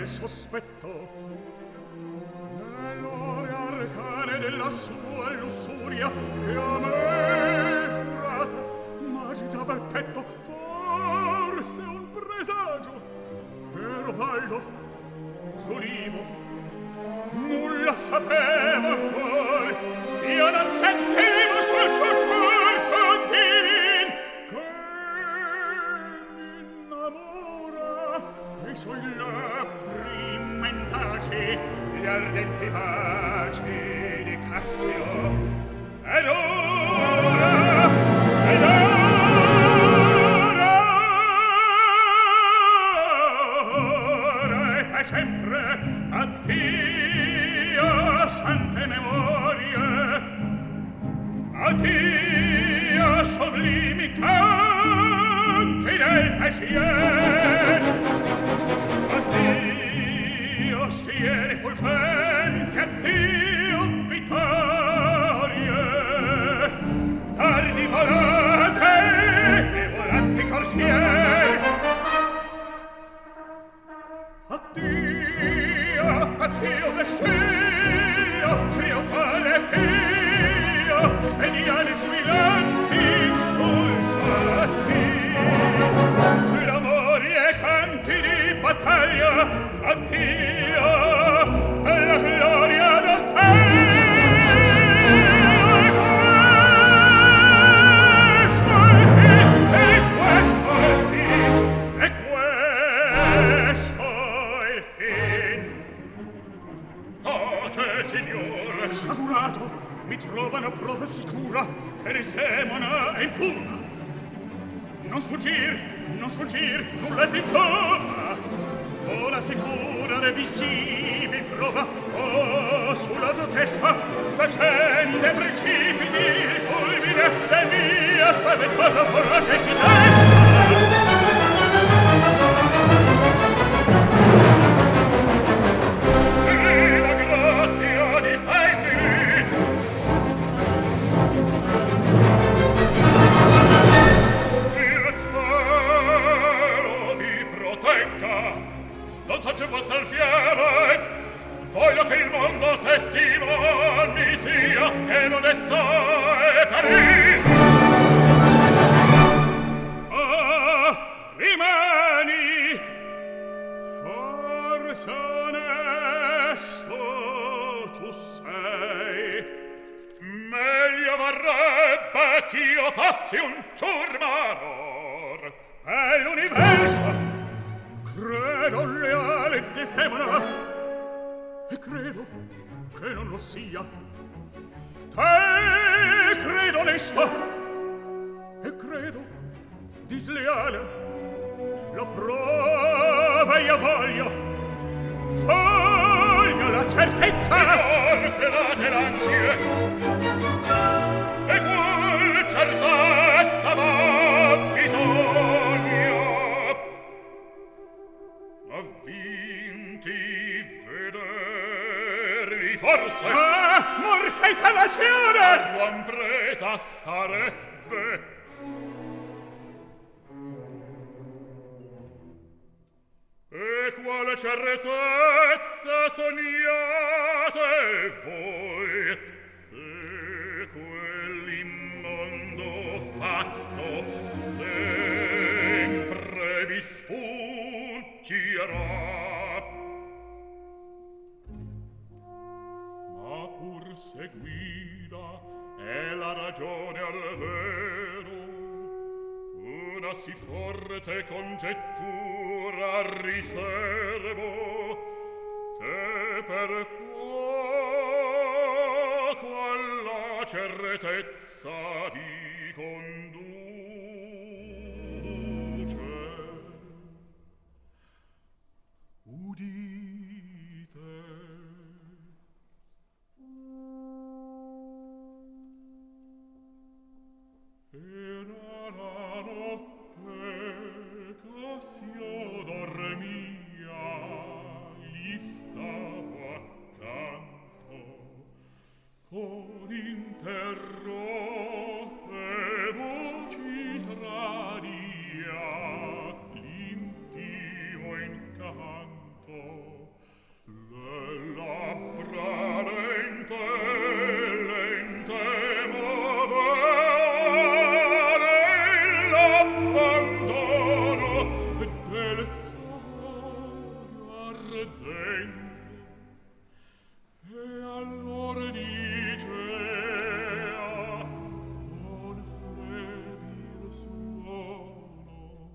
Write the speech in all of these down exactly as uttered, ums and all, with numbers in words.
sospetto nell'ore arcane della sua lussuria che a me furata m'agitava il petto, forse un presagio. Ero pallido, s'udivo, nulla sapevo ancora, io non sentivo sul suo corpo divin che m'innamora, e i suoi labbri mendaci, gli ardenti baci di Cassio. Ed ora, ed ora, ora e per sempre addio sante memorie, addio sublimi canti del pensier, addio schiere fulgenti, addio vittorie, tardi volate e volanti corsieri. Addio, addio vessillo, trionfale pio, e diani squillanti sul mattino. L'amori e canti di battaglia, addio, alla gloria del te. Signore, sciagurato, mi trovano prova sicura che risemona e impura. Non sfuggir, non sfuggir, nulla ti giova. Vola sicura le visibili prova. Oh, sulla tua testa giacente precipiti il fulmine del mia spaventosa forma che si desta. Non so più vostra fiere, voglio che il mondo testimoni sia che l'onestà è perì. Ah, rimani, forse onesto tu sei. Meglio varrebbe ch'io fossi un ciurmanor per l'universo. Credo leale Desdemona, e credo che non lo sia. Te credo onesto, e credo disleale. Lo prova io voglio, voglio la certezza. Non fedate l'ansie, e qual certezza va bisogno. Ha vinti vederli forse. Ah, morte incanazione! A buon presa sarebbe. E quale certezza sognate voi, se quell'immondo fatto sempre vi sfuggirà? Ma pur seguida è la ragione al vero, una sì forte congettura riservo, che per poco alla certezza vi conduce. Udite. Era la notte Cassio dormia, gli stavo accanto, con interrotte voci traria l'intimo incanto. ardente. E allora dicea con febil suono: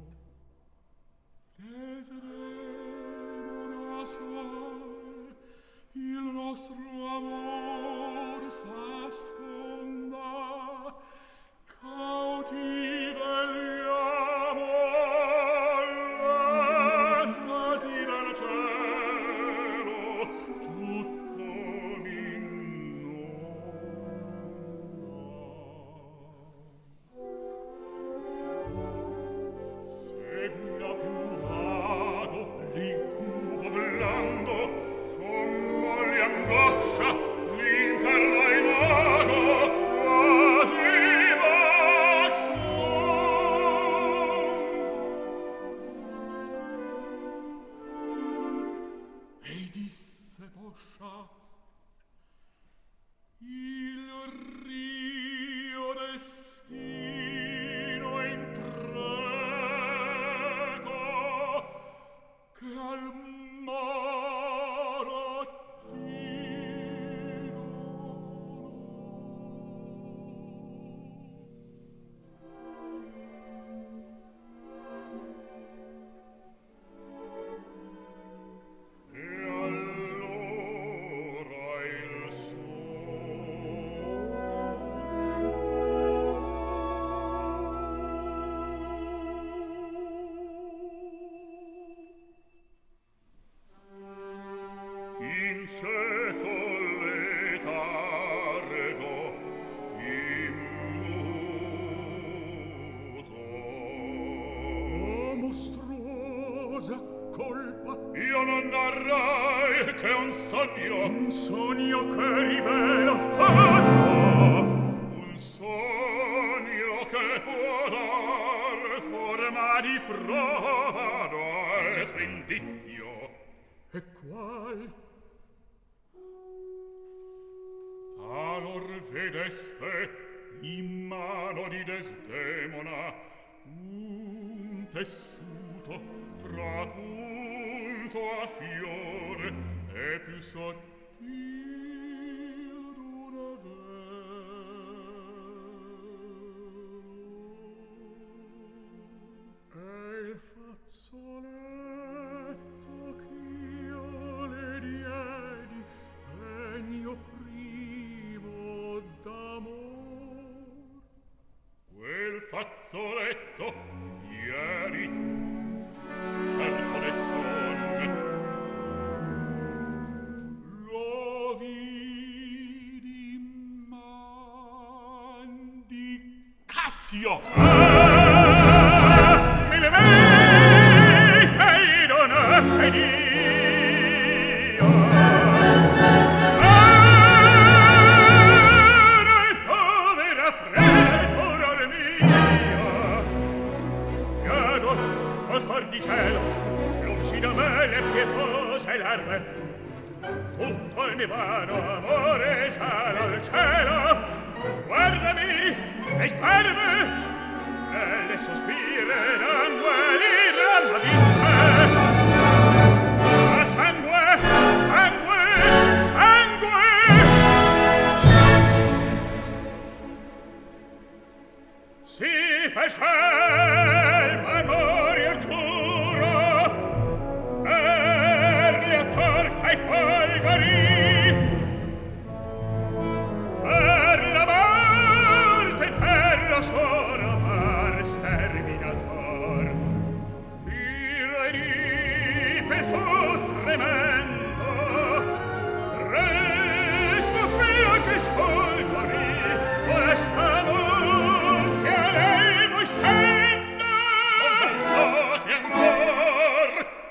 Deseremo assai, il nostro amor s'asconda, cauti vegliamo l'estasi del cielo, tutto m'inonda. Segna più vago l'incubo blando, con molli angoscia l'interno imago, quasi bacio. E disse poscia: il rio destino intrego che al mare attiro. E allora il in cieco letargo si mutò. Oh, mostruosa colpa! Io non narrai che un sogno, un sogno che rivela un fatto, un sogno che può dar forma di prova d'altro indizio. E qual? Allor vedeste in mano di Desdemona un tessuto trapunto a fiore e più sottil d'una vero. E il fazzoletto ch'io le diedi, pegno primo d'amor. Quel fazzoletto ieri certo ne son, lo vidi in man di Cassio. Ah, me le vei che io non assedio. Di cielo, lucida me le pietose larme, tutto il mio vano amore sale al cielo. Guardami e sperme, e le sospire d'angue l'irama vince. Ma sangue, sangue, sangue! Si fece il memoria giuro per le torta e folgori, per la morte e per lo soro mar sterminator. Dire l'impeto tremendo, resto feo che sfolgori questa morte a lei voi stendo. Non pensate ancor,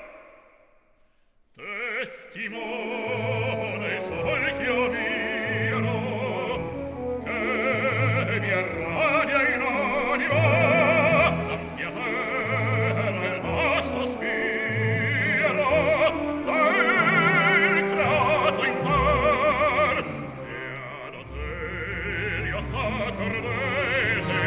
testimone sol ch'io miro, che mi arradia in anima la mia terra e il mio sospiro del creato in ter. E ad Atelio s'accordete,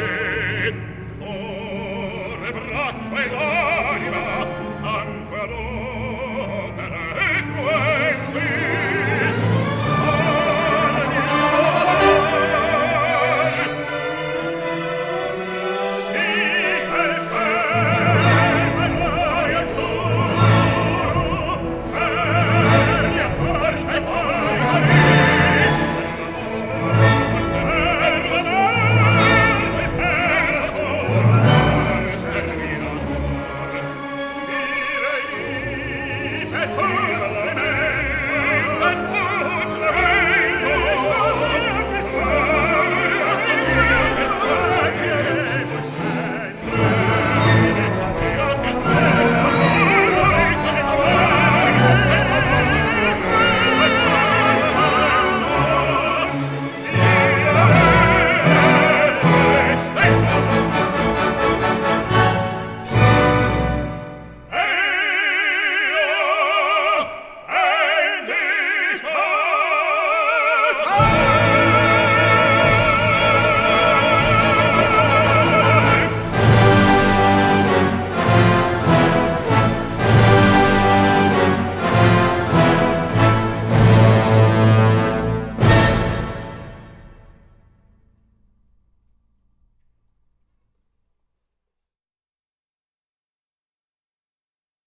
ore braccio e l'anima, sangue ad opere e tu